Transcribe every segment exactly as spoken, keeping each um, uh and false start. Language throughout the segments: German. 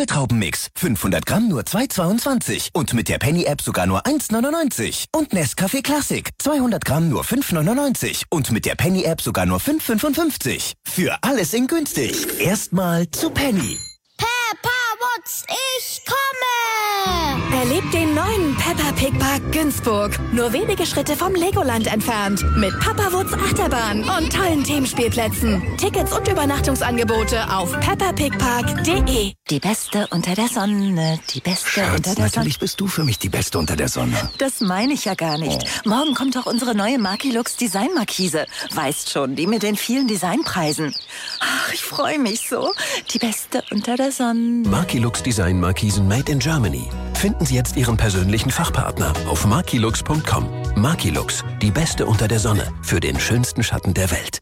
Apfeltraubenmix. fünfhundert Gramm nur zwei Euro zweiundzwanzig. Und mit der Penny-App sogar nur eins Euro neunundneunzig. Und Nescafé Classic. zweihundert Gramm nur fünf Euro neunundneunzig. Und mit der Penny-App sogar nur fünf Euro fünfundfünfzig. Für alles in günstig. Erstmal zu Penny. Peppa Woods, ich komme! Erlebt den neuen Peppa Pig Park Günzburg. Nur wenige Schritte vom Legoland entfernt. Mit Peppa Woods Achterbahn und tollen Themenspielplätzen. Tickets und Übernachtungsangebote auf peppa pig park punkt de. Die Beste unter der Sonne, die Beste Schatz, unter der Sonne. natürlich bist du für mich die Beste unter der Sonne. Das meine ich ja gar nicht. Oh. Morgen kommt doch unsere neue Markilux Designmarkise. Weißt schon, die mit den vielen Designpreisen. Ach, ich freue mich so. Die Beste unter der Sonne. Markilux Designmarkisen made in Germany. Finden Sie jetzt Ihren persönlichen Fachpartner auf markilux punkt com. Markilux, die Beste unter der Sonne. Für den schönsten Schatten der Welt.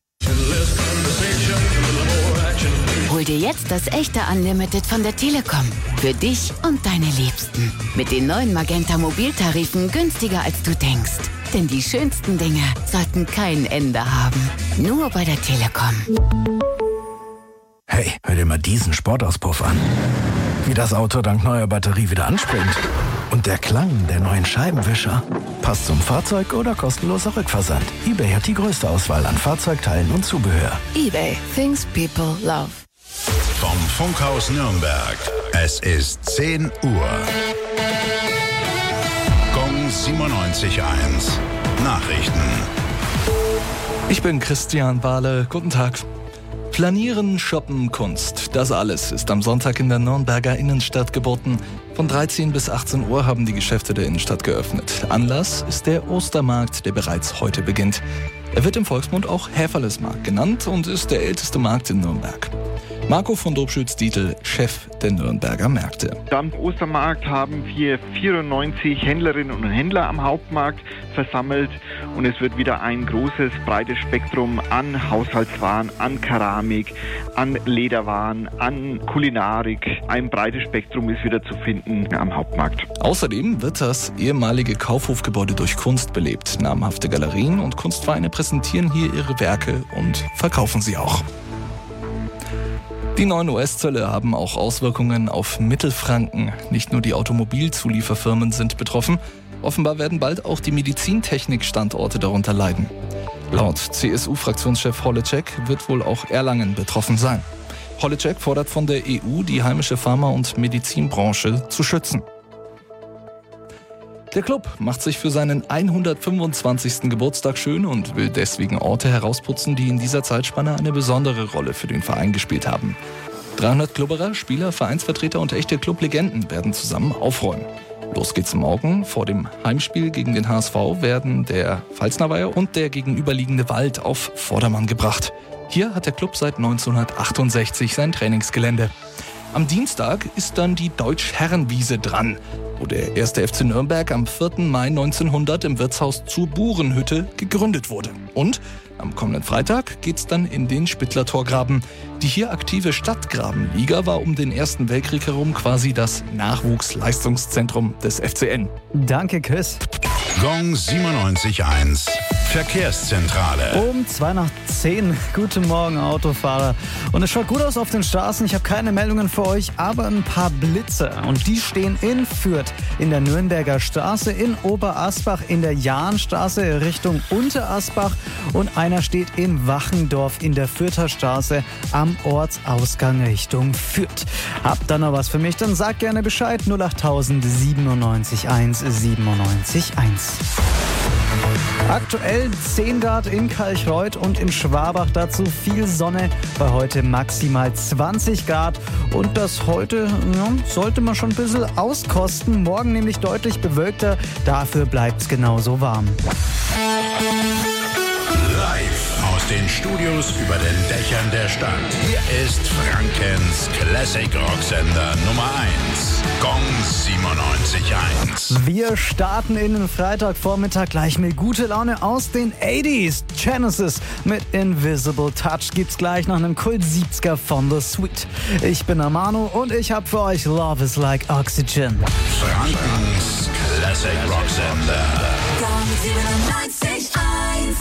Hol dir jetzt das echte Unlimited von der Telekom. Für dich und deine Liebsten. Mit den neuen Magenta Mobiltarifen günstiger als du denkst. Denn die schönsten Dinge sollten kein Ende haben. Nur bei der Telekom. Hey, hör dir mal diesen Sportauspuff an. Wie das Auto dank neuer Batterie wieder anspringt. Und der Klang der neuen Scheibenwischer. Passt zum Fahrzeug oder kostenloser Rückversand. eBay hat die größte Auswahl an Fahrzeugteilen und Zubehör. eBay. Things people love. Vom Funkhaus Nürnberg. Es ist zehn Uhr. Gong siebenundneunzig Komma eins. Nachrichten. Ich bin Christian Bahle. Guten Tag. Planieren, Shoppen, Kunst. Das alles ist am Sonntag in der Nürnberger Innenstadt geboten. Von dreizehn bis achtzehn Uhr haben die Geschäfte der Innenstadt geöffnet. Anlass ist der Ostermarkt, der bereits heute beginnt. Er wird im Volksmund auch Häferlesmarkt genannt und ist der älteste Markt in Nürnberg. Marco von Dobschütz-Dietl, Chef der Nürnberger Märkte. Am Ostermarkt haben wir vierundneunzig Händlerinnen und Händler am Hauptmarkt versammelt und es wird wieder ein großes, breites Spektrum an Haushaltswaren, an Keramik, an Lederwaren, an Kulinarik. Ein breites Spektrum ist wieder zu finden am Hauptmarkt. Außerdem wird das ehemalige Kaufhofgebäude durch Kunst belebt. Namhafte Galerien und Kunstvereine präsentieren hier ihre Werke und verkaufen sie auch. Die neuen U S-Zölle haben auch Auswirkungen auf Mittelfranken. Nicht nur die Automobilzulieferfirmen sind betroffen. Offenbar werden bald auch die Medizintechnik-Standorte darunter leiden. Laut C S U-Fraktionschef Holleczek wird wohl auch Erlangen betroffen sein. Holleczek fordert von der E U, die heimische Pharma- und Medizinbranche zu schützen. Der Club macht sich für seinen hundertfünfundzwanzigsten Geburtstag schön und will deswegen Orte herausputzen, die in dieser Zeitspanne eine besondere Rolle für den Verein gespielt haben. dreihundert Klubberer, Spieler, Vereinsvertreter und echte Clublegenden werden zusammen aufräumen. Los geht's morgen. Vor dem Heimspiel gegen den H S V werden der Pfalznerweiher und der gegenüberliegende Wald auf Vordermann gebracht. Hier hat der Club seit neunzehnhundertachtundsechzig sein Trainingsgelände. Am Dienstag ist dann die Deutsch-Herrenwiese dran, wo der erste F C Nürnberg am vierten Mai neunzehnhundert im Wirtshaus zur Burenhütte gegründet wurde. Und am kommenden Freitag geht's dann in den Spittler-Torgraben. Die hier aktive Stadtgrabenliga war um den Ersten Weltkrieg herum quasi das Nachwuchsleistungszentrum des F C N. Danke, Chris. Gong siebenundneunzig Komma eins. Verkehrszentrale. Um zwei nach zehn. Guten Morgen, Autofahrer. Und es schaut gut aus auf den Straßen. Ich habe keine Meldungen für euch, aber ein paar Blitze. Und die stehen in Fürth, in der Nürnberger Straße, in Oberasbach, in der Jahnstraße Richtung Unterasbach. Und einer steht in Wachendorf in der Fürther Straße am Ortsausgang Richtung Fürth. Habt ihr noch was für mich? Dann sagt gerne Bescheid. null acht siebenundneunzig eins siebenundneunzig eins. Aktuell zehn Grad in Kalchreuth und in Schwabach, dazu viel Sonne, bei heute maximal zwanzig Grad und das heute ja, sollte man schon ein bisschen auskosten, morgen nämlich deutlich bewölkter, dafür bleibt es genauso warm. Live aus den Studios über den Dächern der Stadt. Hier ist Frankens Classic Rocksender Nummer eins. Gong siebenundneunzig Komma eins. Wir starten in den Freitagvormittag gleich mit gute Laune aus den achtziger. Genesis mit Invisible Touch gibt's gleich nach einem Kult siebziger von The Sweet. Ich bin Amano und ich hab für euch Love is Like Oxygen. Frankens Classic Rocksender. Gong siebenundneunzig Komma eins.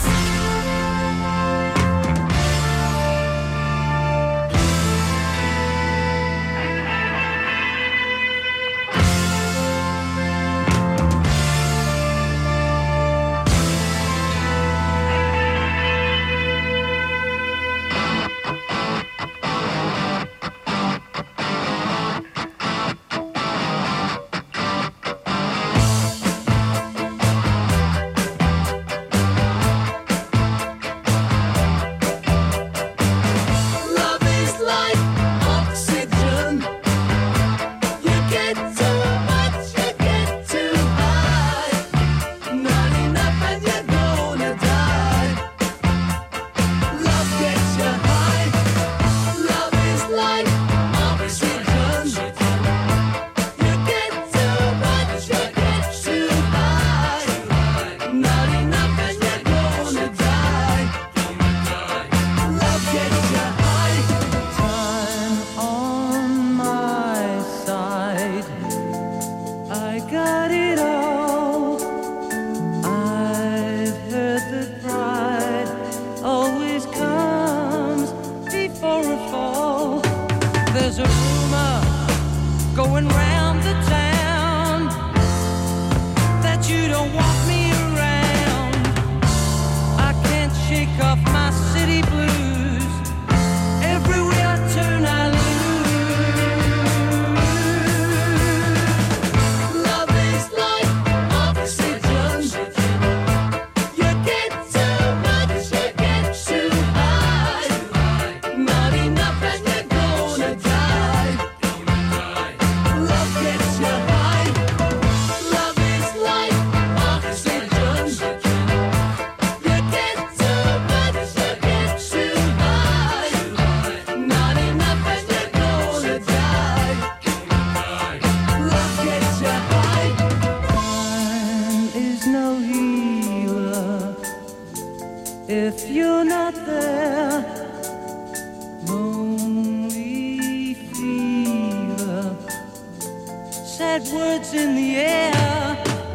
said words in the air.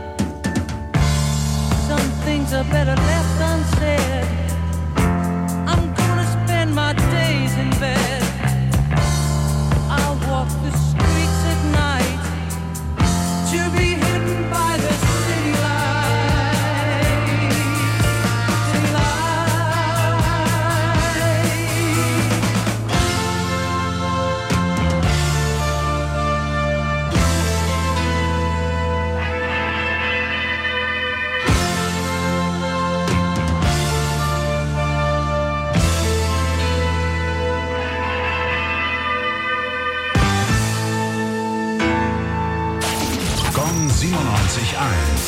Some things are better left unsaid. I'm gonna spend my days in bed. I'll walk the streets at night to be hidden by the city light. City siebenundneunzig Komma eins.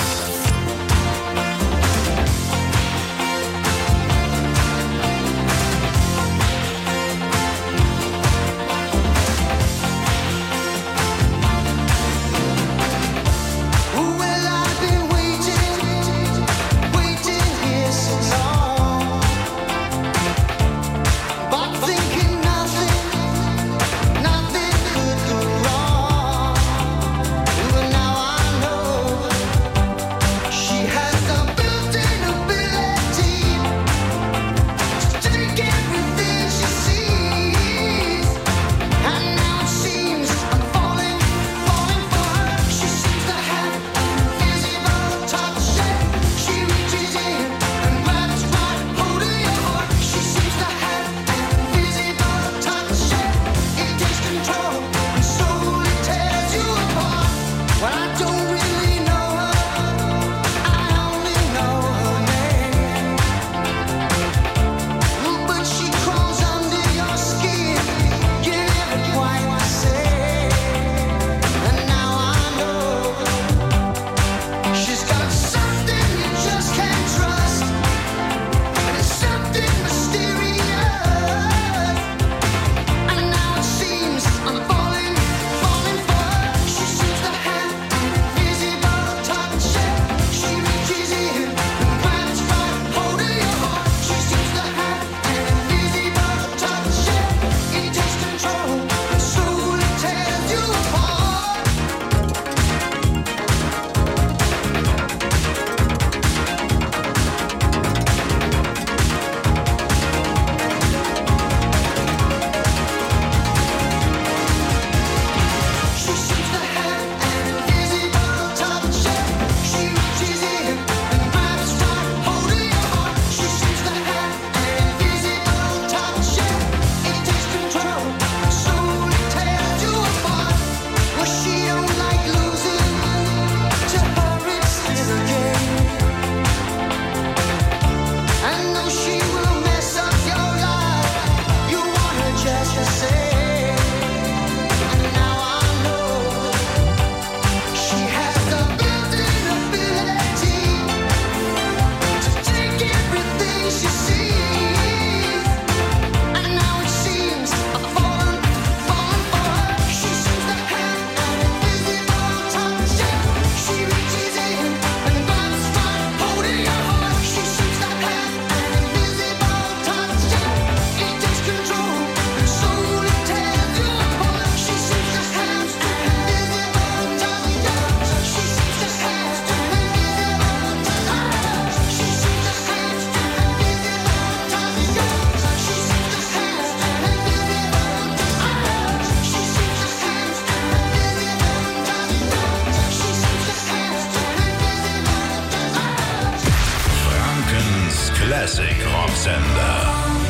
Classic Rocksender.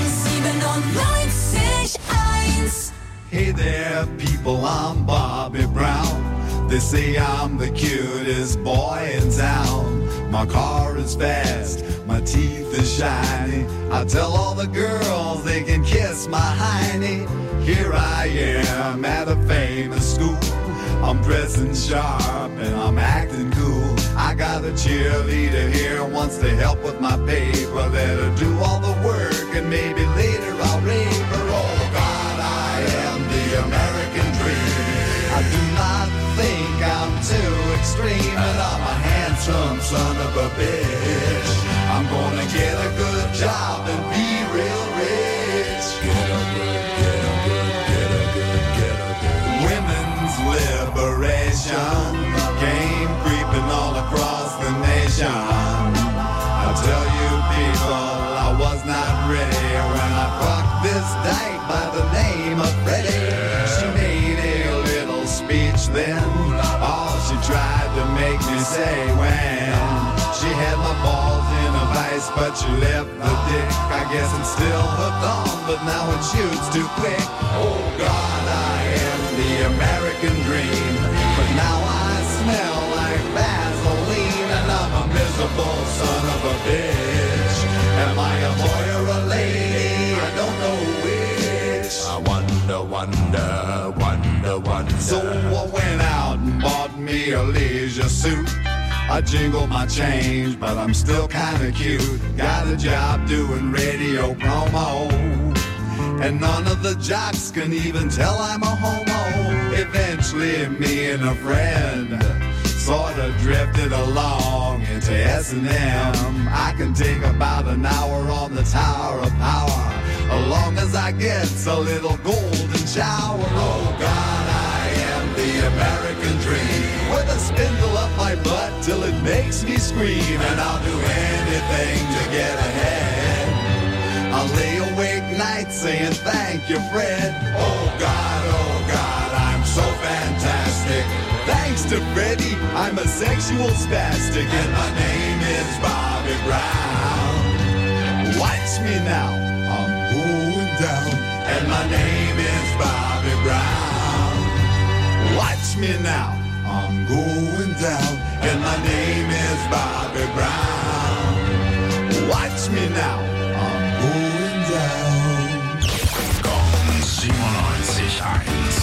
siebenundneunzig eins. Hey there, people, I'm Bobby Brown. They say I'm the cutest boy in town. My car is fast, my teeth are shiny. I tell all the girls they can kiss my hiney. Here I am at a famous school. I'm dressing sharp and I'm acting cool. I got a cheerleader here who wants to help with my paper. Let her do all the work and maybe later I'll rape her. Oh God, I am the American dream. I do not think I'm too extreme, and I'm a handsome son of a bitch. I'm gonna get a good job and be real rich. Get a good, get a good, get a good, get a good. Women's lib liberation came creeping all across the nation. I tell you people, I was not ready when I fucked this dyke by the name of Freddie. She made a little speech then, all she tried to make me say when she had my balls in a vice, but she left the dick. I guess it's still hooked on, but now it shoots too quick. Oh God, I am the American dream, but now I smell like Vaseline, and I'm a miserable son of a bitch. Am I a boy or a lady? I don't know which. I wonder, wonder, wonder, wonder. So I went out and bought me a leisure suit. I jingle my change, but I'm still kinda cute. Got a job doing radio promo, and none of the jocks can even tell I'm a homo. Eventually me and a friend sorta drifted along into S and M. I can take about an hour on the Tower of Power, as long as I get a little golden shower. Oh God, I am the American dream, with a spindle up my butt till it makes me scream, and I'll do anything to get ahead. I'll lay awake nights saying thank you, Fred. Oh God, oh God, I'm so fantastic. Thanks to Freddie, I'm a sexual spastic, and my name is Bobby Brown. Watch me now, I'm going down, and my name is Bobby Brown. Watch me now, I'm going down, and my name is Bobby Brown. Watch me now, I'm going down. Gong siebenundneunzig eins.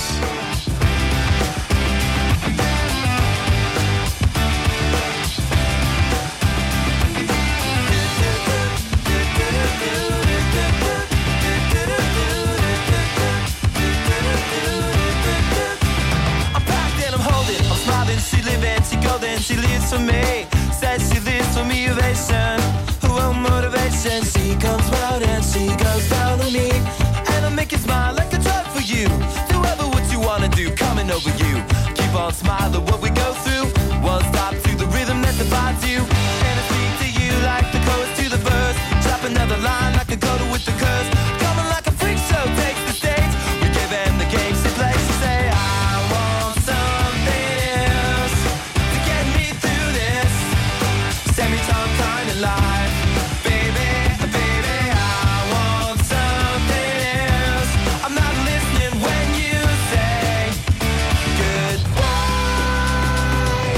She living, she golden, she lives for me. Says she lives for me, ovation. Oh, motivation. She comes round and she goes down on me, and I make it smile like a drug for you. Do ever what you wanna do, coming over you. Keep on smiling what we go through. One stop to the rhythm that divides you, and I speak to you like the chorus to the verse. Drop another line like a coda with the curse. Coming like a freak show takes the stage. We give them the games they play. She say I want something else to get me through this semi-time kind of life. Baby, baby, I want something else. I'm not listening when you say goodbye.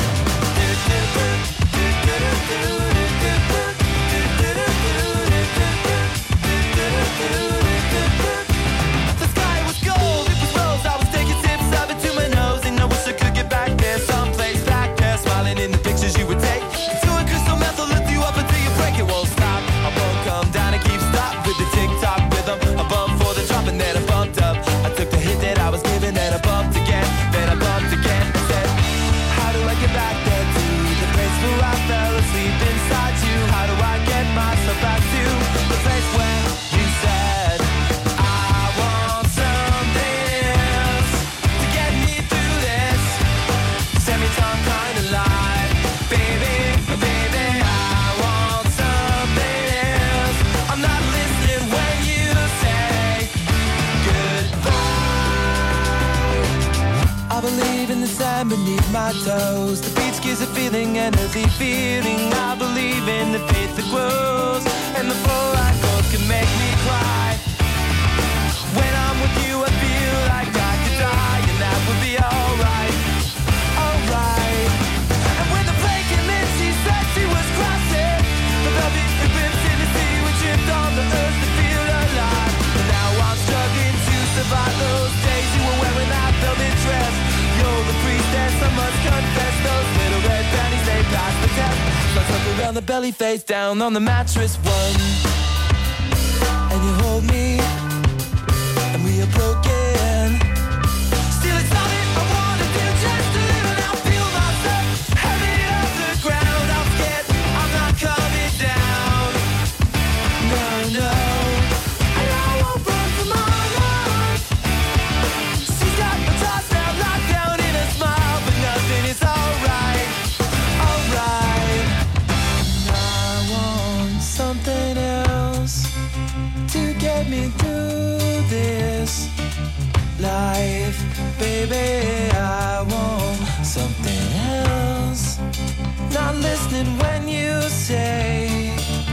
The sky was gold, it was rose. I was taking sips of it to my nose, and I wish I could get back there, someplace back there, smiling in the pictures you would take. To a crystal meth, I'll lift you up until you break. It won't stop. I won't come down and keep stop with the tick-tock rhythm. I bumped for the drop and then I bumped up. I took the hit that I was given, then I bumped again, then I bumped again. I said, how do I get back there to the place where I fell asleep inside you? How do I get myself back to the place where you said I want something else to get me through this semi-time kind of life? Baby, baby, I want something else. I'm not listening when you say goodbye. I believe in the sand beneath my toes. The beach gives a feeling, an earthy feeling. I believe in the faith that grows, and the floor I go can make me cry. When I'm with you, I feel like I could die, and that would be alright, alright. And when the plane came in, she said she was crossing the velvet ribbons in the sea. We tripped on the earth to feel alive, and now I'm struggling to survive those days you were wearing that velvet dress. You're the priestess, I must confess. Those little red panties, they passed the test. So I tuck around the belly, face down on the mattress one, and you hold me, and we are broken. Still it's all that I wanna do, just to live and I'll feel myself heavy off the ground. I'm scared I'm not coming down. No, no, and I won't run from my life. She's got my thoughts now locked down in a smile. baby, I want something else. Not listening when you say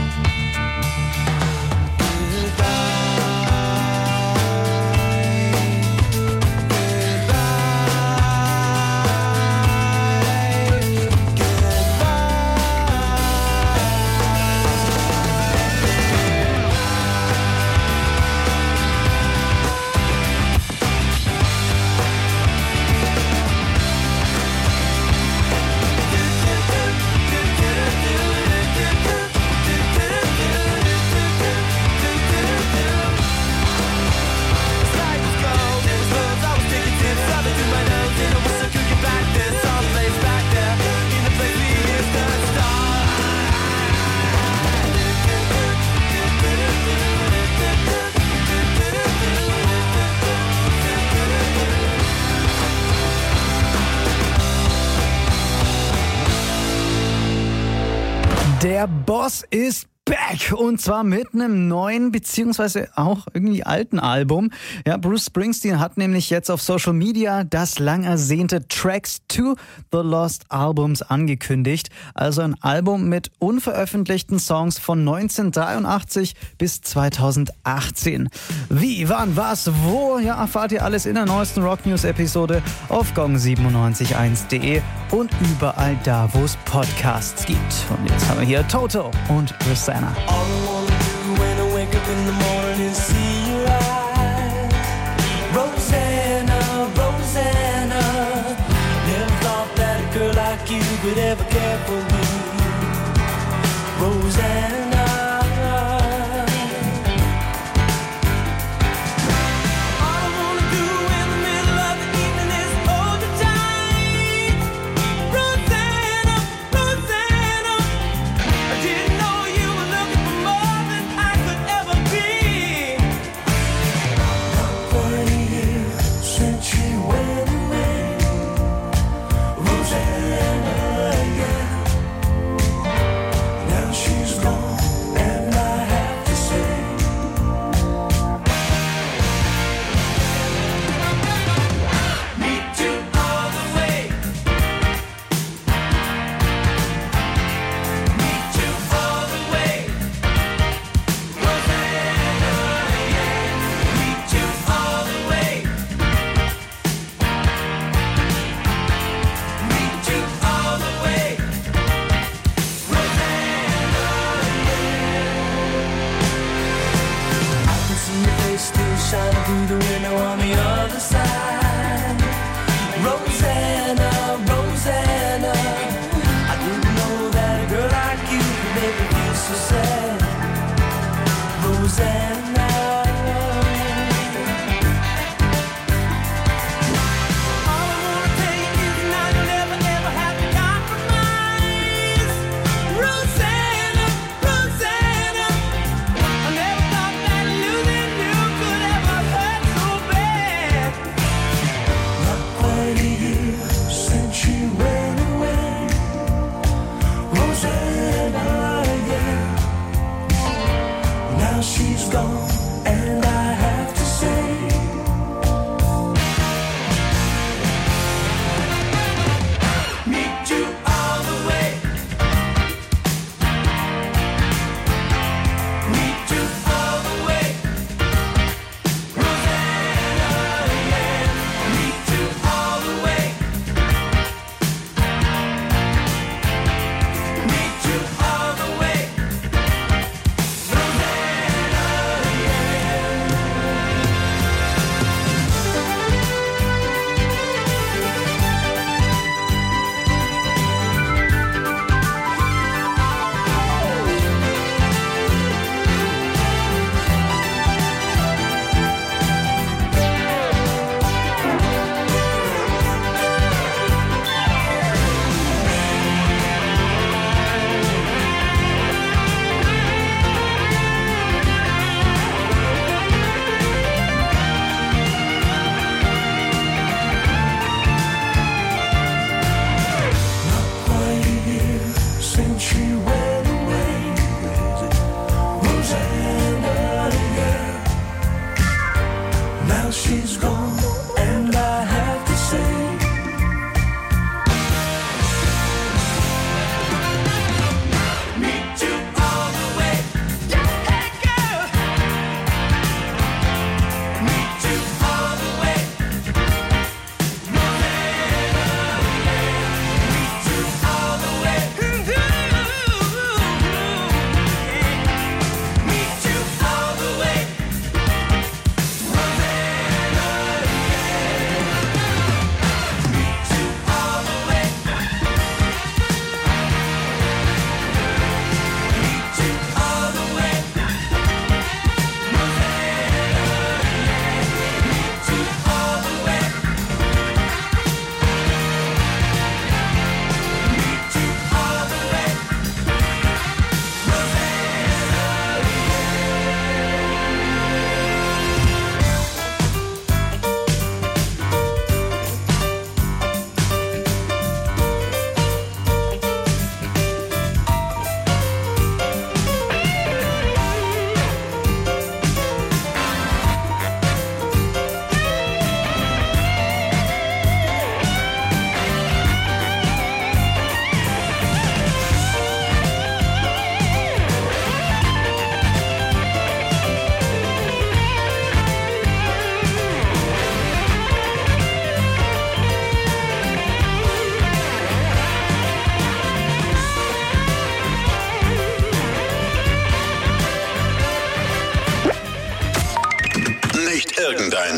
Der Boss ist back und zwar mit einem neuen beziehungsweise auch irgendwie alten Album. Ja, Bruce Springsteen hat nämlich jetzt auf Social Media das lang ersehnte Tracks to the Lost Albums angekündigt. Also ein Album mit unveröffentlichten Songs von neunzehnhundertdreiundachtzig bis zweitausendachtzehn. Wie, wann, was, wo? Ja, erfahrt ihr alles in der neuesten Rock News Episode auf gong siebenundneunzig Komma eins punkt de und überall da, wo es Podcasts gibt. Und jetzt haben wir hier Toto und Rosanna. all I wanna do when I wake up in the morning is see your eyes. Rosanna, Rosanna, never thought that a girl like you could ever care for me. Rosanna.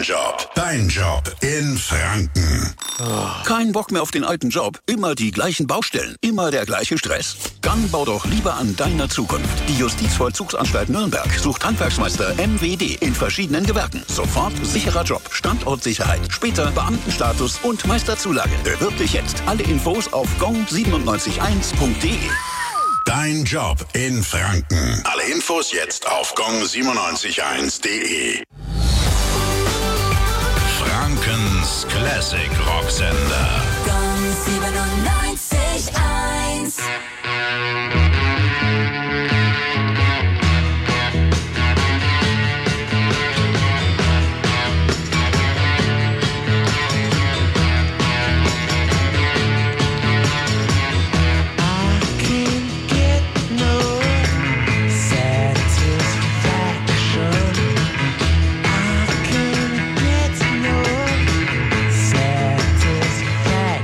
Job. Dein Job in Franken. Kein Bock mehr auf den alten Job? Immer die gleichen Baustellen? Immer der gleiche Stress? Dann bau doch lieber an deiner Zukunft. Die Justizvollzugsanstalt Nürnberg sucht Handwerksmeister M W D in verschiedenen Gewerken. Sofort sicherer Job, Standortsicherheit, später Beamtenstatus und Meisterzulage. Bewirb dich jetzt. Alle Infos auf gong neun sieben eins punkt de. Dein Job in Franken. Alle Infos jetzt auf gong neun sieben eins punkt de. Frankens Classic Rocksender. Gong siebenundneunzig eins. Satisfaction.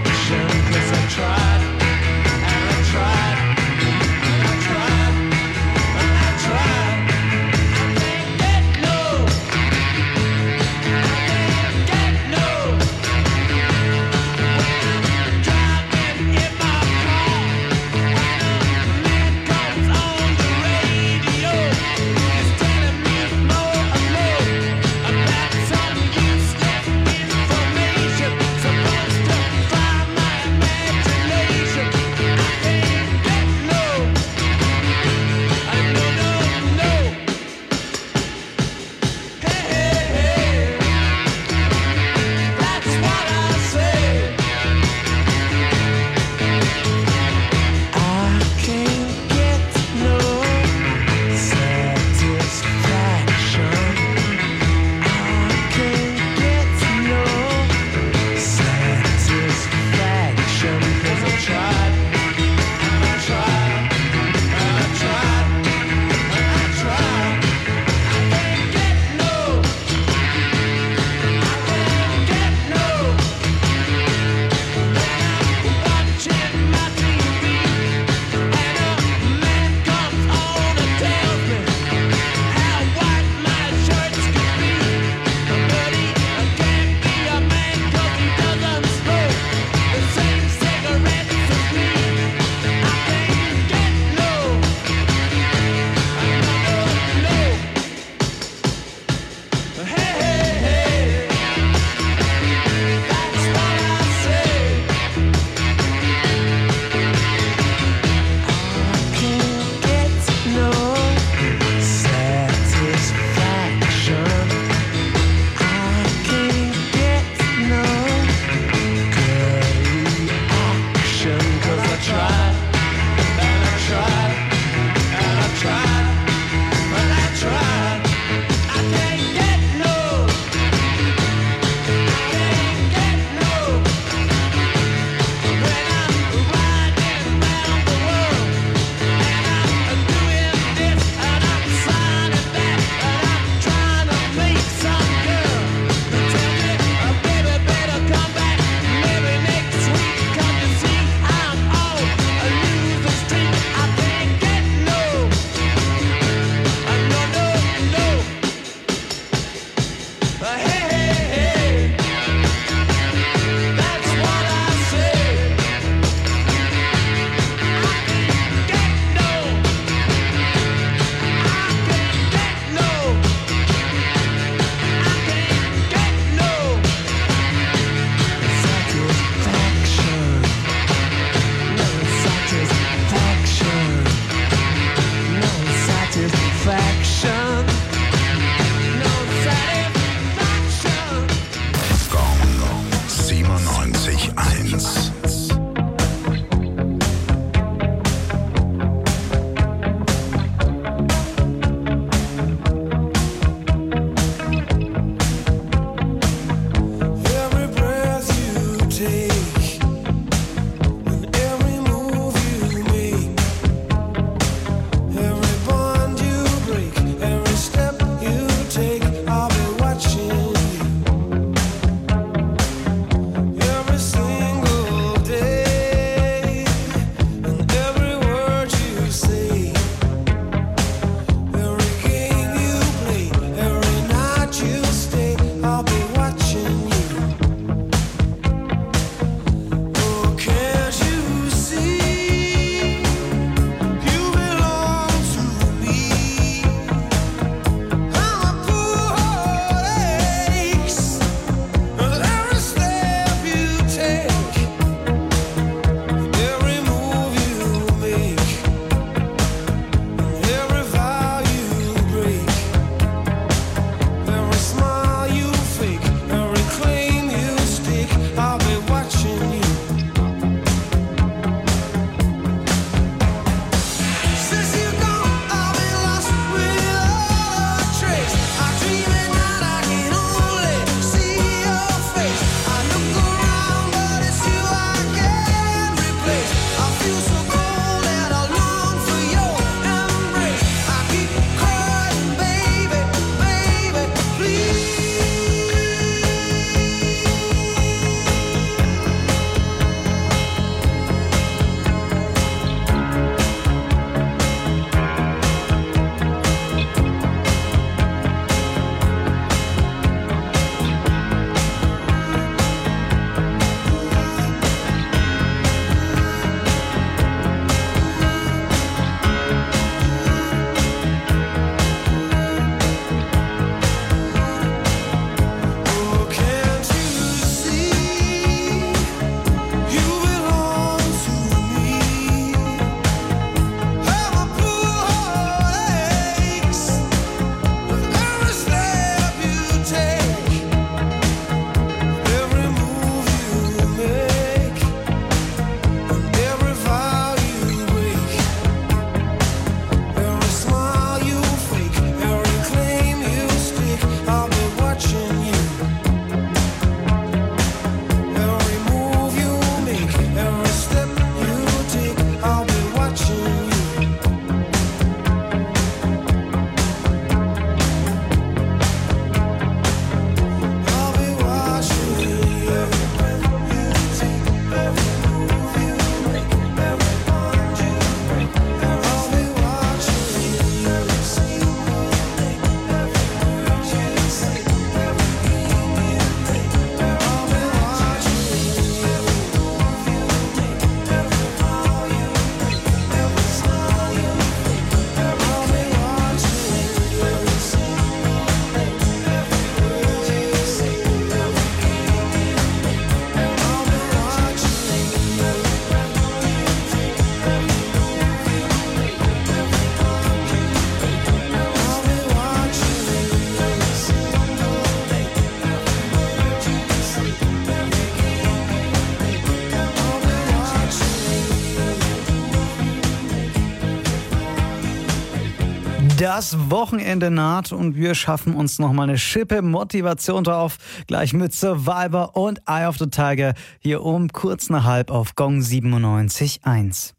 Das Wochenende naht und wir schaffen uns nochmal eine Schippe Motivation drauf. Gleich mit Survivor und Eye of the Tiger hier um kurz nach halb auf Gong siebenundneunzig Komma eins.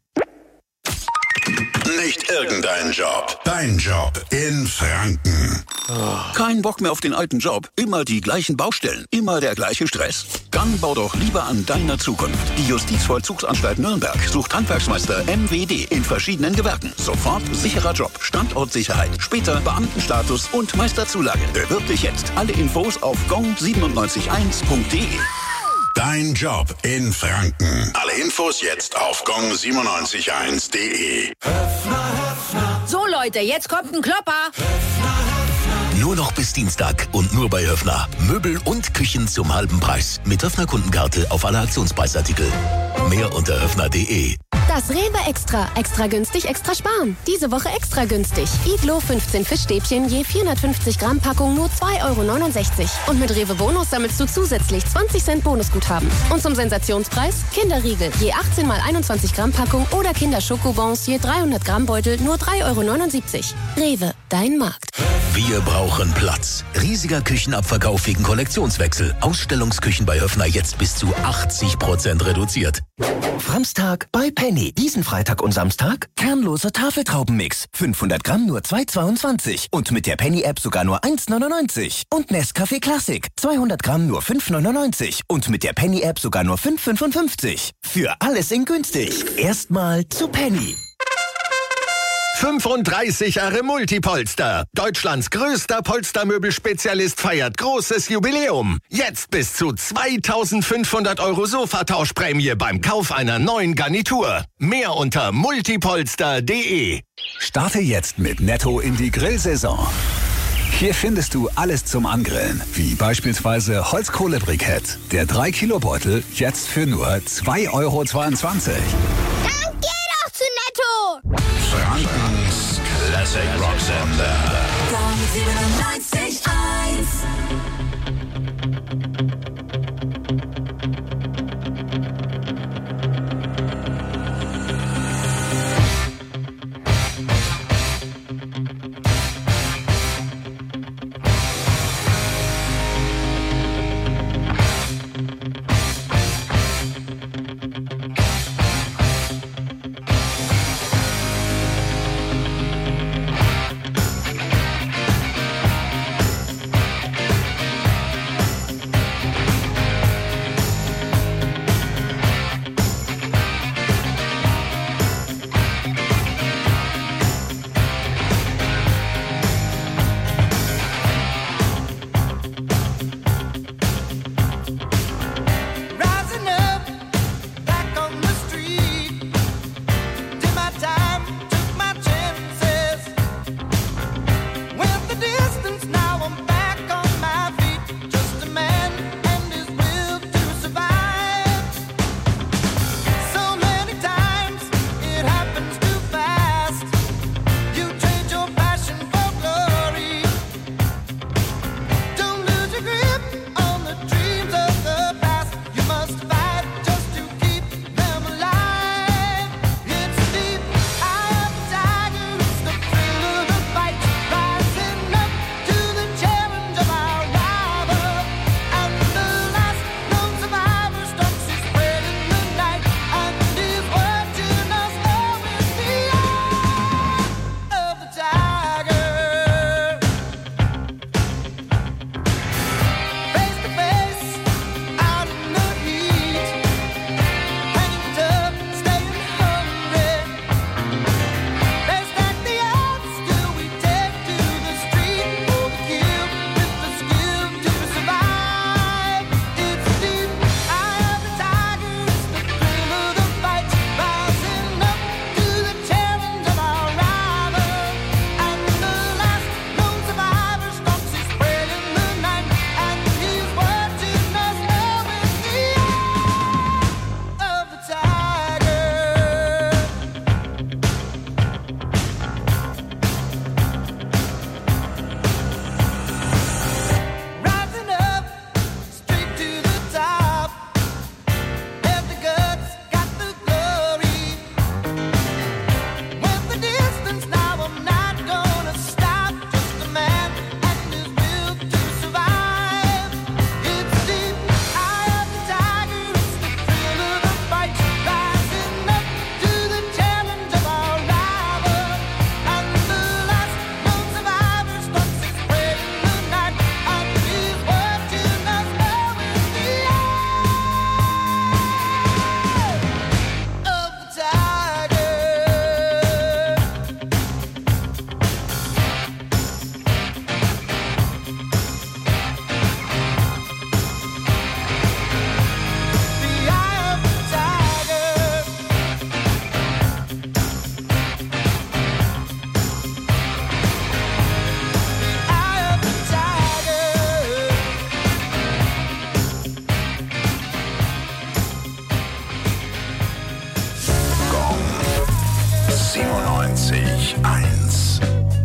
Nicht irgendein Job, dein Job in Franken. Kein Bock mehr auf den alten Job? Immer die gleichen Baustellen? Immer der gleiche Stress? Dann bau doch lieber an deiner Zukunft. Die Justizvollzugsanstalt Nürnberg sucht Handwerksmeister M W D in verschiedenen Gewerken. Sofort sicherer Job, Standortsicherheit, später Beamtenstatus und Meisterzulage. Bewirb dich jetzt. Alle Infos auf gong siebenundneunzig eins punkt de. Dein Job in Franken. Alle Infos jetzt auf gong siebenundneunzig eins punkt de. So Leute, jetzt kommt ein Klopper. Nur noch bis Dienstag und nur bei Höffner. Möbel und Küchen zum halben Preis. Mit Höffner-Kundenkarte auf alle Aktionspreisartikel. Mehr unter höffner punkt de. Das Rewe Extra. Extra günstig, extra sparen. Diese Woche extra günstig. Iglo fünfzehn Fischstäbchen je vierhundertfünfzig Gramm Packung nur zwei Euro neunundsechzig. Und mit Rewe Bonus sammelst du zusätzlich zwanzig Cent Bonusguthaben. Und zum Sensationspreis Kinderriegel je achtzehn mal einundzwanzig Gramm Packung oder Kinderschokobons je dreihundert Gramm Beutel nur drei Euro neunundsiebzig. Rewe, dein Markt. Wir brauchen Platz. Riesiger Küchenabverkauf wegen Kollektionswechsel. Ausstellungsküchen bei Höffner jetzt bis zu achtzig Prozent reduziert. Framstag bei Penny. Diesen Freitag und Samstag kernloser Tafeltraubenmix. fünfhundert Gramm nur zwei Euro zweiundzwanzig. Und mit der Penny-App sogar nur eins Euro neunundneunzig. Und Nescafé Classic. zweihundert Gramm nur fünf Euro neunundneunzig. Und mit der Penny-App sogar nur fünf Euro fünfundfünfzig. Für alles in günstig. Erstmal zu Penny. fünfunddreißig Jahre Multipolster. Deutschlands größter Polstermöbelspezialist feiert großes Jubiläum. Jetzt bis zu zweitausendfünfhundert Euro Sofatauschprämie beim Kauf einer neuen Garnitur. Mehr unter multipolster punkt de. Starte jetzt mit Netto in die Grillsaison. Hier findest du alles zum Angrillen, wie beispielsweise Holzkohlebrikett. Der drei Kilo Beutel jetzt für nur zwei Euro zweiundzwanzig. Dann geh doch zu Netto! Frankens Classic Rock Sender. Gong siebenundneunzig Komma eins. siebenundneunzig Komma eins.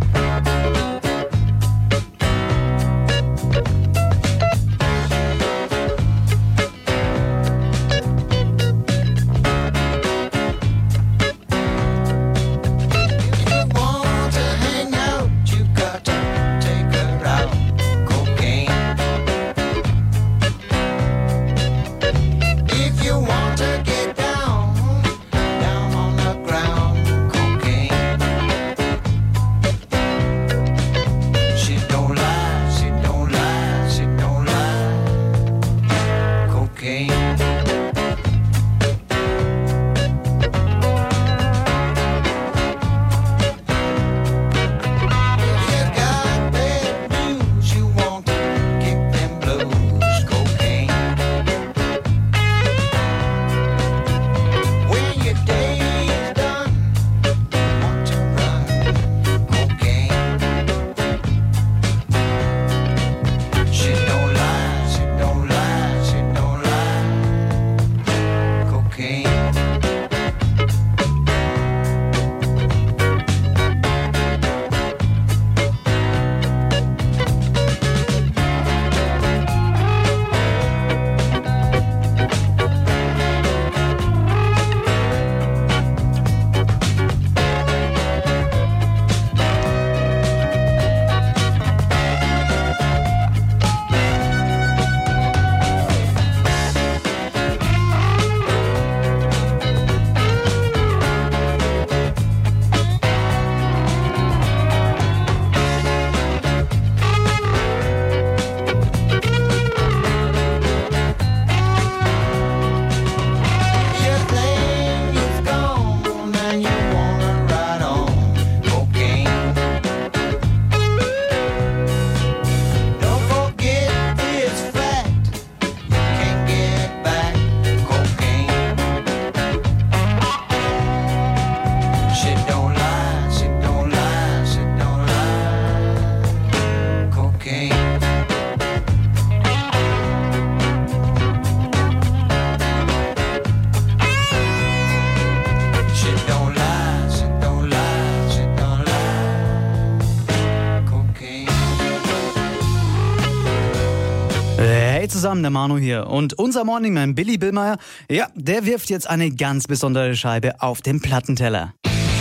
Zusammen, der Manu hier. Und unser Morningman Billy Billmeyer, ja, der wirft jetzt eine ganz besondere Scheibe auf den Plattenteller.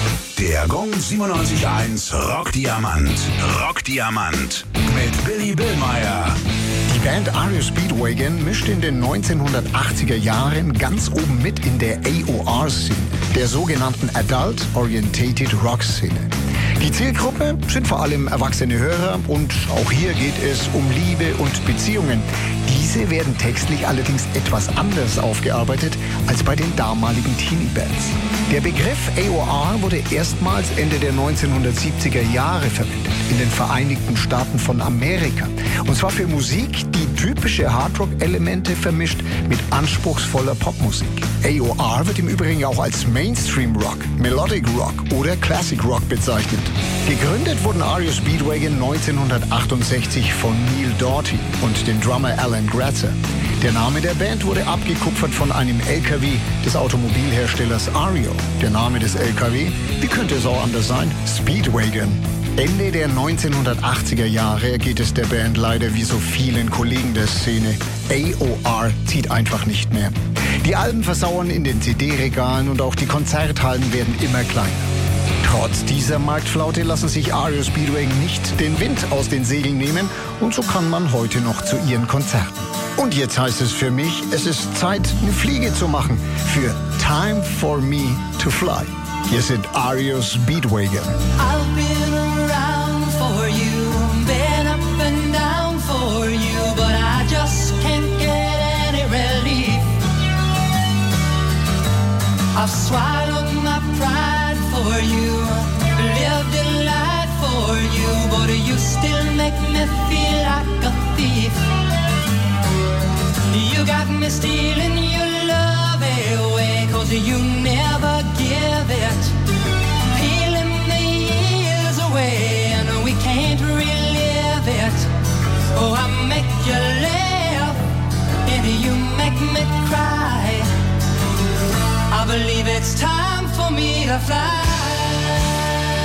Der Gong siebenundneunzig Komma eins Rockdiamant. Rockdiamant mit Billy Billmeyer. Die Band R E O Speedwagon mischt in den neunzehnhundertachtziger Jahren ganz oben mit in der A O R-Szene, der sogenannten Adult Orientated Rock-Szene. Die Zielgruppe sind vor allem erwachsene Hörer und auch hier geht es um Liebe und Beziehungen. Diese werden textlich allerdings etwas anders aufgearbeitet als bei den damaligen Teenie-Bands. Der Begriff A O R wurde erstmals Ende der neunzehnhundertsiebziger Jahre verwendet, in den Vereinigten Staaten von Amerika. Und zwar für Musik, die typische Hardrock-Elemente vermischt mit anspruchsvoller Popmusik. A O R wird im Übrigen auch als Mainstream-Rock, Melodic Rock oder Classic Rock bezeichnet. Gegründet wurden R E O Speedwagon neunzehnhundertachtundsechzig von Neil Doughty und dem Drummer Alan Gratzer. Der Name der Band wurde abgekupfert von einem L K W des Automobilherstellers R E O. Der Name des L K W, wie könnte es auch anders sein? Speedwagon. Ende der neunzehnhundertachtziger Jahre geht es der Band leider wie so vielen Kollegen der Szene. A O R zieht einfach nicht mehr. Die Alben versauern in den C D-Regalen und auch die Konzerthallen werden immer kleiner. Trotz dieser Marktflaute lassen sich R E O Speedwagon nicht den Wind aus den Segeln nehmen und so kann man heute noch zu ihren Konzerten. Und jetzt heißt es für mich, es ist Zeit, eine Fliege zu machen für Time for Me to Fly. Hier sind R E O Speedwagon. I've been around for you, been up and down for you, but I just can't get any relief. I've swallowed my pride for you, lived in light for you, but you still make me feel like a thief. You got me stealing your love away, 'cause you never give it. Peeling the years away, and we can't relive it. Oh, I make you laugh, and you make me cry. I believe it's time for me to fly.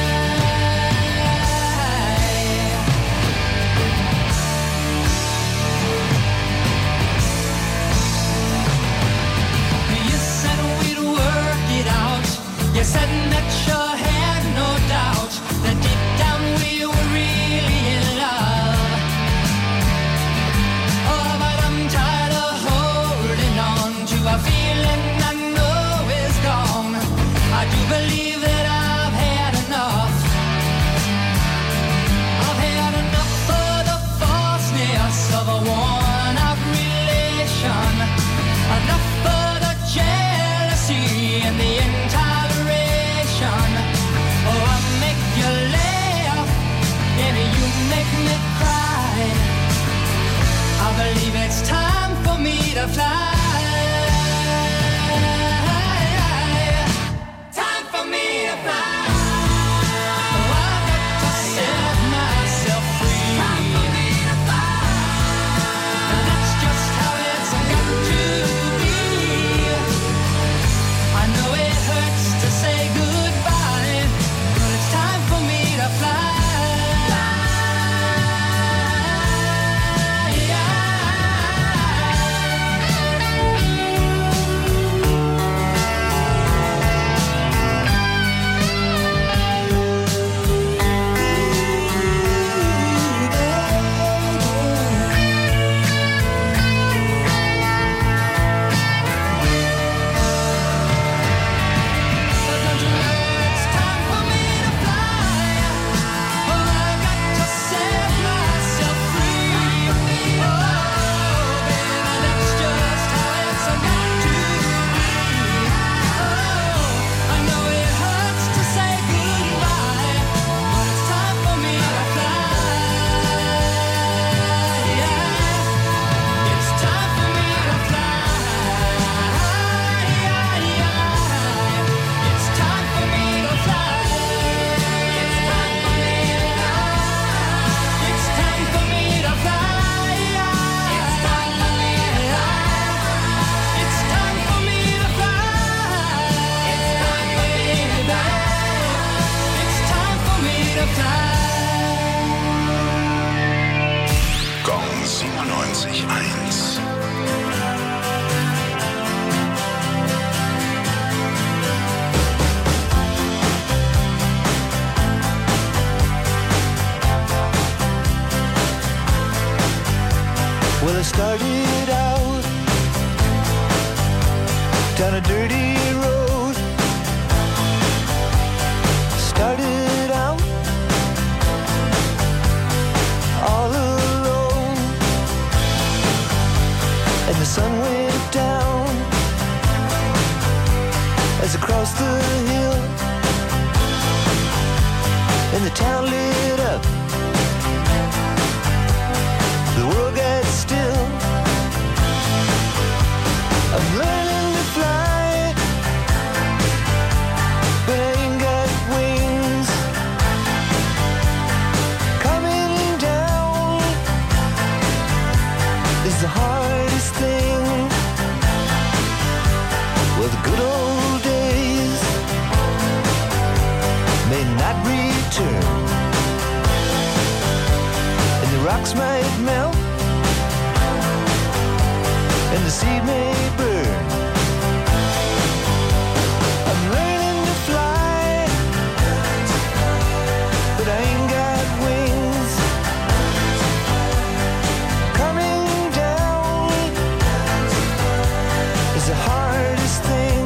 Started out down a dirty road. Started out all alone, and the sun went down as I crossed the hill, and the town lit up. The world got still. I'm learning to fly, but I ain't got wings. Coming down is the hardest thing. Well, the good old days may not return, and the rocks might melt, and the sea may burn. I'm learning to fly, but I ain't got wings. Coming down is the hardest thing.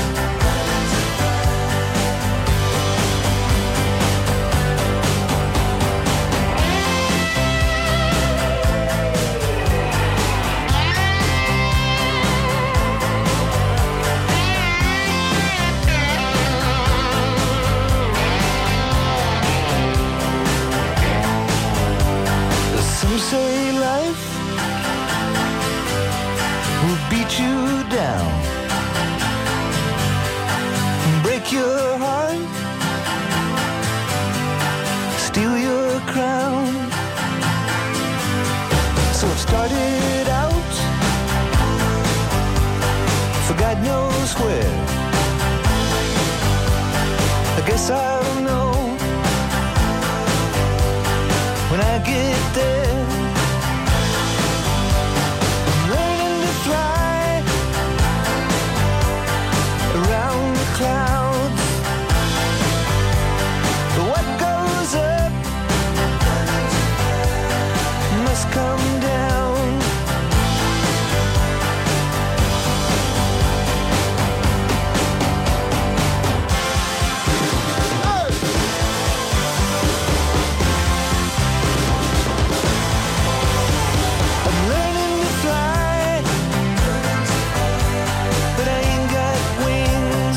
Some say life will beat you down, break your heart, steal your crown. So it started out for God knows where. I guess I'll know when I get there. I'm learning to fly around the clouds. But what goes up must come down. I'm learning to fly, but I ain't got wings.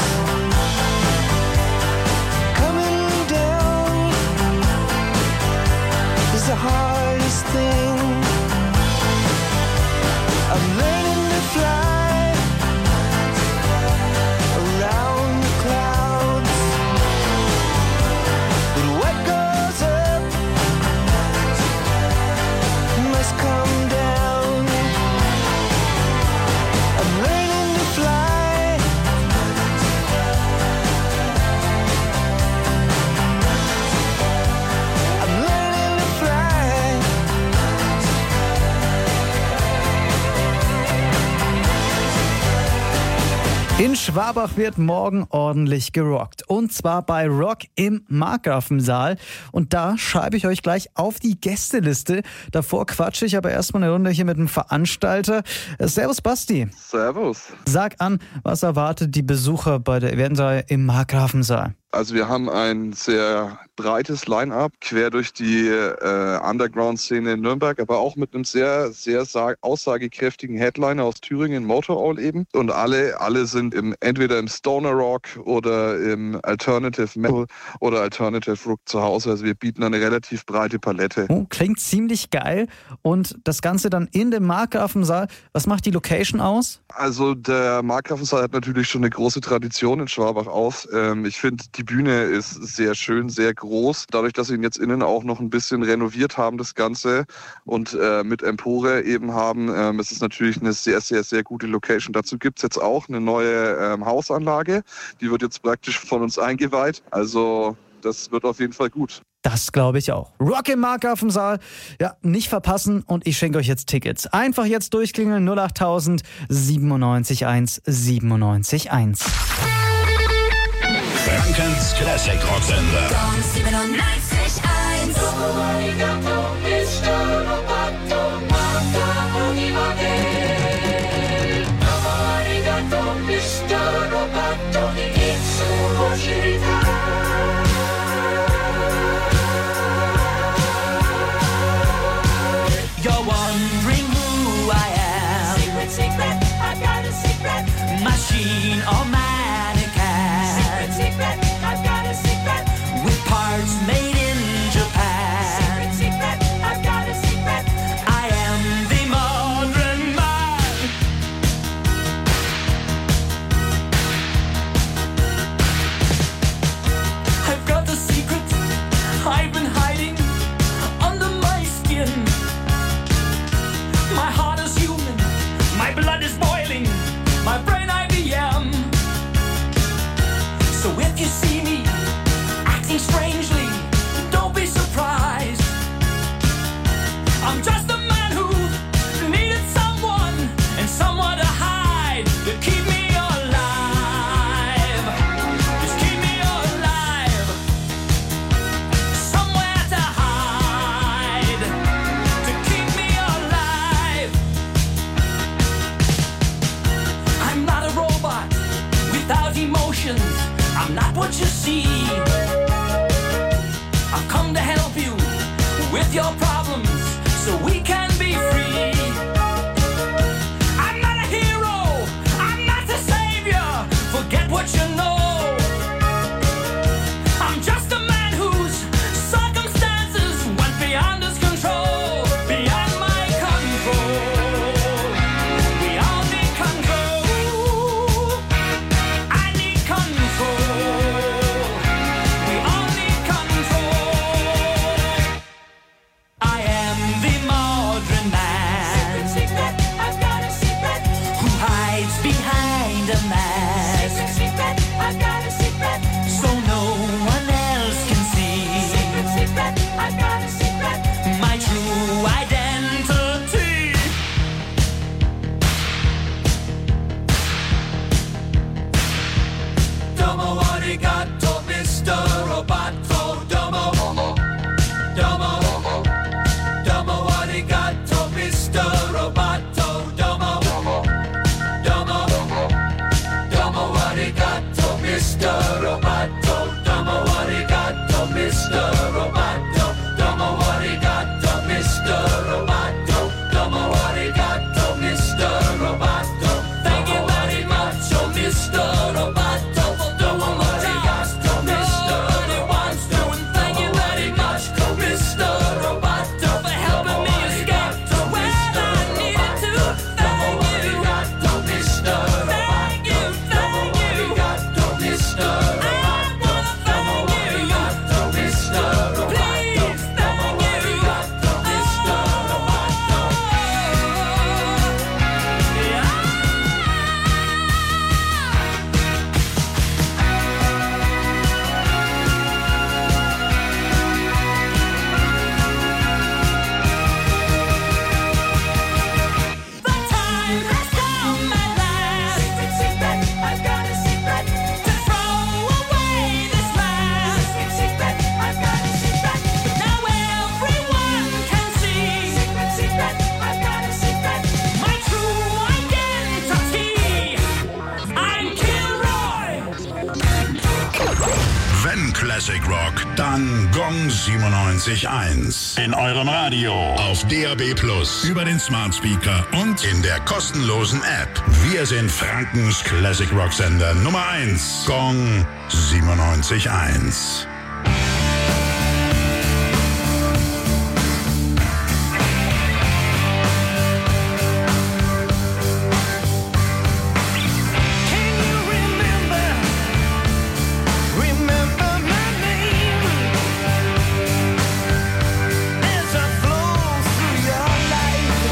Coming down is the hardest thing. I'm learning to fly around the clouds. But what goes up must come down. I'm learning to fly. I'm learning to fly. In Schwabach wird morgen ordentlich gerockt. Und zwar bei Rock im Markgrafensaal. Und da schreibe ich euch gleich auf die Gästeliste. Davor quatsche ich aber erstmal eine Runde hier mit dem Veranstalter. Servus Basti. Servus. Sag an, was erwartet die Besucher bei der Eventreihe im Markgrafensaal? Also wir haben ein sehr breites Line-Up, quer durch die äh, Underground-Szene in Nürnberg, aber auch mit einem sehr, sehr sag- aussagekräftigen Headliner aus Thüringen, Motorall eben. Und alle, alle sind im, entweder im Stoner Rock oder im Alternative Metal oder Alternative Rock zu Hause. Also wir bieten eine relativ breite Palette. Oh, klingt ziemlich geil. Und das Ganze dann in dem Markgrafensaal. Was macht die Location aus? Also der Markgrafensaal hat natürlich schon eine große Tradition in Schwabach aus. Ähm, ich finde, die Bühne ist sehr schön, sehr groß. Dadurch, dass sie ihn jetzt innen auch noch ein bisschen renoviert haben, das Ganze, und äh, mit Empore eben haben, ähm, ist es natürlich eine sehr, sehr, sehr gute Location. Dazu gibt es jetzt auch eine neue ähm, Hausanlage. Die wird jetzt praktisch von uns eingeweiht. Also das wird auf jeden Fall gut. Das glaube ich auch. Rock im Markgrafensaal. Ja, nicht verpassen, und ich schenke euch jetzt Tickets. Einfach jetzt durchklingeln, null achttausend siebenundneunzig eins siebenundneunzig eins. Frankens Classic Rocksender. siebenundneunzig eins. You're wondering who I am. Secret, secret, I've got a secret. Machine or mannequin. Secret, secret, I've got a secret. With parts made in Japan. Secret, secret, I've got a secret. I am the modern man. I've got a secret I've been hiding under my skin. My heart is human, my blood is boiling, my brain I B M. So if you see me acting strangely, don't be surprised. I'm just a man who needed someone and someone to hide, to keep me alive. Just keep me alive. Somewhere to hide, to keep me alive. I'm not a robot without emotions. I'm not what you see. I've come to help you with your problems so we can be free. I'm not a hero, I'm not the savior. Forget what you know. I'm just a man whose circumstances went beyond his control, beyond my control. We all need control. I need control. We all need control. I am the modern man. Secret, secret, I've got a secret. Who hides behind a mask. Secret, secret, I've got a secret. So no one else can see. Secret, secret, I've got a secret. My true identity. Domo arigato, Mister Roboto. Domo, domo, domo arigato, Mister Roboto. Domo, domo, domo arigato, Mister Roboto. Domo arigato, Mister Roboto. Domo arigato, Mister Roboto. Domo arigato, Mister Roboto. Thank you very much, oh Mister Roboto. Domo arigato, Mister Roboto. And thank you very much, Mister Roboto, for helping me escape to where I needed to. Thank you, Mister Thank you, thank you, Mister Roboto. Domo arigato, Mister Roboto. Please, thank you, Mister Roboto. The time has come at last. Secret, secret, I've got a secret. To throw away this mask. Secret, secret, I've got a secret. But now everyone can see. Secret, secret, I've got a secret. My true identity. I'm Kilroy. Wenn Classic Rock, dann Gong siebenundneunzig Komma eins. In eurem Radio, auf D A B Plus, über den Smart Speaker und in der kostenlosen App. Wir sind Frankens Classic Rock Sender Nummer eins. Gong siebenundneunzig Komma eins. Remember my name as I flow through your life.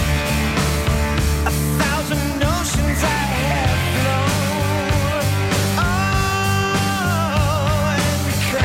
A thousand oceans I have flown. Oh, and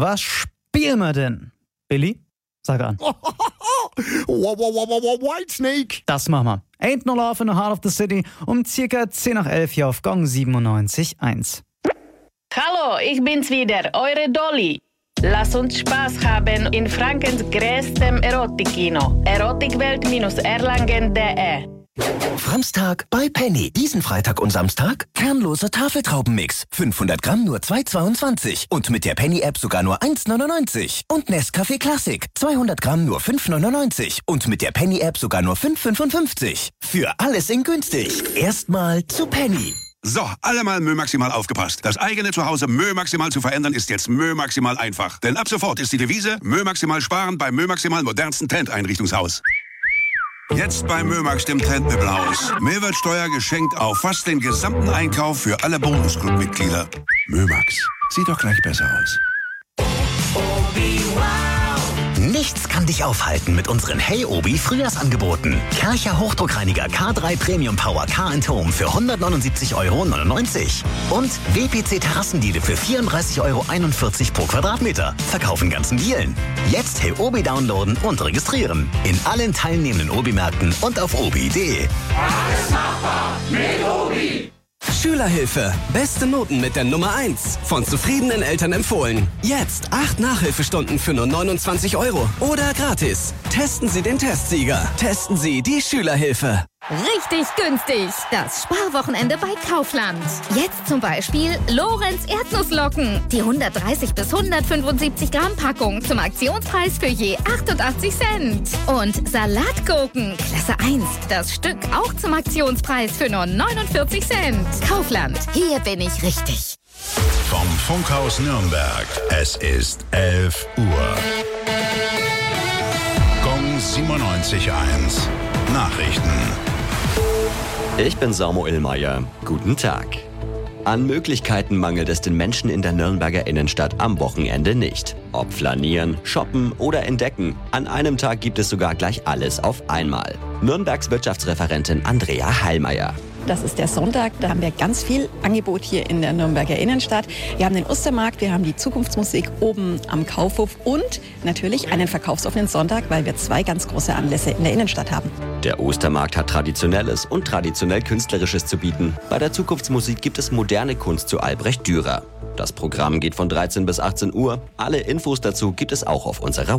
Was spielen wir denn? Billy, sag an. Whitesnake. Das machen wir. Ain't No Love in the Heart of the City um circa zehn nach elf hier auf Gong siebenundneunzig Komma eins. Hallo, ich bin's wieder, eure Dolly. Lass uns Spaß haben in Frankens größtem Erotikkino. Erotikwelt-erlangen punkt de. Framstag bei Penny. Diesen Freitag und Samstag kernloser Tafeltraubenmix. fünfhundert Gramm nur zwei Euro zweiundzwanzig. Und mit der Penny-App sogar nur eins Euro neunundneunzig. Und Nescafé Classic. zweihundert Gramm nur fünf Euro neunundneunzig. Und mit der Penny-App sogar nur fünf Euro fünfundfünfzig. Für alles in günstig. Erstmal zu Penny. So, alle mal Mö Maximal aufgepasst. Das eigene Zuhause Mö Maximal zu verändern ist jetzt Mö Maximal einfach. Denn ab sofort ist die Devise Mö Maximal sparen beim Mö Maximal modernsten Trendeinrichtungshaus. Jetzt bei Mömax, dem Trendmöbelhaus. Mehrwertsteuer geschenkt auf fast den gesamten Einkauf für alle Bonusclub-Mitglieder. Mömax, sieht doch gleich besser aus. Nichts kann dich aufhalten mit unseren Hey Obi Frühjahrsangeboten. Karcher Hochdruckreiniger K drei Premium Power Car and Home für hundertneunundsiebzig Euro neunundneunzig. Und W P C Terrassendiele für vierunddreißig Euro einundvierzig pro Quadratmeter. Verkaufen ganzen Dielen. Jetzt Hey Obi downloaden und registrieren. In allen teilnehmenden Obi-Märkten und auf obi punkt de. Alles machbar mit Obi. Schülerhilfe. Beste Noten mit der Nummer eins. Von zufriedenen Eltern empfohlen. Jetzt acht Nachhilfestunden für nur neunundzwanzig Euro. Oder gratis. Testen Sie den Testsieger. Testen Sie die Schülerhilfe. Richtig günstig. Das Sparwochenende bei Kaufland. Jetzt zum Beispiel Lorenz Erdnusslocken. Die hundertdreißig bis hundertfünfundsiebzig Gramm Packung zum Aktionspreis für je achtundachtzig Cent. Und Salatgurken, Klasse eins. Das Stück auch zum Aktionspreis für nur neunundvierzig Cent. Kaufland. Hier bin ich richtig. Vom Funkhaus Nürnberg. Es ist elf Uhr. Gong siebenundneunzig Komma eins. Nachrichten. Ich bin Samuel Meyer. Guten Tag. An Möglichkeiten mangelt es den Menschen in der Nürnberger Innenstadt am Wochenende nicht. Ob flanieren, shoppen oder entdecken. An einem Tag gibt es sogar gleich alles auf einmal. Nürnbergs Wirtschaftsreferentin Andrea Heilmeier. Das ist der Sonntag, da haben wir ganz viel Angebot hier in der Nürnberger Innenstadt. Wir haben den Ostermarkt, wir haben die Zukunftsmusik oben am Kaufhof und natürlich einen verkaufsoffenen Sonntag, weil wir zwei ganz große Anlässe in der Innenstadt haben. Der Ostermarkt hat Traditionelles und traditionell Künstlerisches zu bieten. Bei der Zukunftsmusik gibt es moderne Kunst zu Albrecht Dürer. Das Programm geht von dreizehn bis achtzehn Uhr. Alle Infos dazu gibt es auch auf unserer